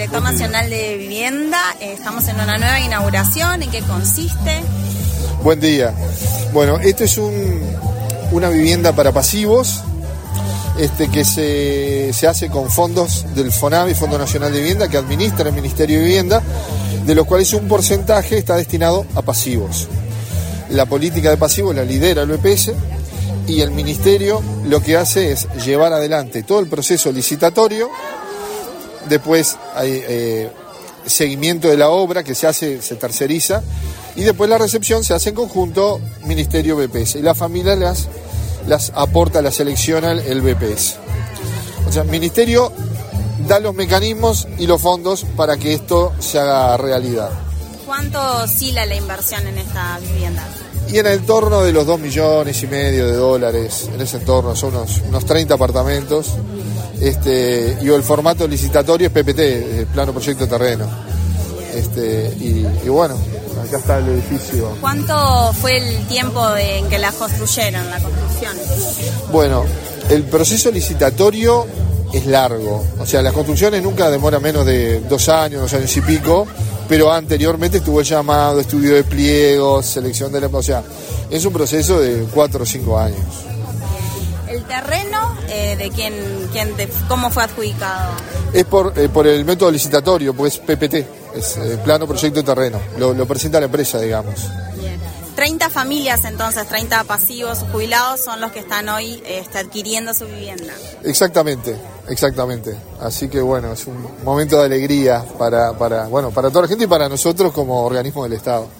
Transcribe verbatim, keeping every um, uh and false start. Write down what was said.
director nacional de vivienda. Eh, estamos en una nueva inauguración. ¿En qué consiste? Buen día. Bueno, esto es un, una vivienda para pasivos este, que se, se hace con fondos del FONAVI, Fondo Nacional de Vivienda, que administra el Ministerio de Vivienda, de los cuales un porcentaje está destinado a pasivos. La política de pasivos la lidera el B P S y el Ministerio lo que hace es llevar adelante todo el proceso licitatorio. Después hay eh, seguimiento de la obra que se hace, se terceriza, y después la recepción se hace en conjunto Ministerio-B P S. Y la familia las, las aporta, las selecciona el, el B P S. O sea, el Ministerio da los mecanismos y los fondos para que esto se haga realidad. ¿Cuánto oscila la inversión en esta vivienda? Y en el entorno de los dos millones y medio de dólares, en ese entorno, son unos, unos treinta apartamentos. Este, y el formato licitatorio es P P T, Plano Proyecto Terreno. Este, y, y bueno, acá está el edificio. ¿Cuánto fue el tiempo de, en que la construyeron, la construcción? Bueno, el proceso licitatorio es largo. O sea, las construcciones nunca demoran menos de dos años, dos años y pico, pero anteriormente estuvo el llamado, estudio de pliegos, selección de la... O sea, es un proceso de cuatro o cinco años. ¿El terreno eh, de quién, quién de, cómo fue adjudicado? Es por, eh, por el método licitatorio, pues es P P T, es eh, Plano Proyecto Terreno, lo, lo presenta la empresa, digamos. Bien. treinta familias entonces, treinta pasivos jubilados son los que están hoy este, adquiriendo su vivienda. Exactamente, exactamente. Así que bueno, es un momento de alegría para, para, bueno, para toda la gente y para nosotros como organismo del Estado.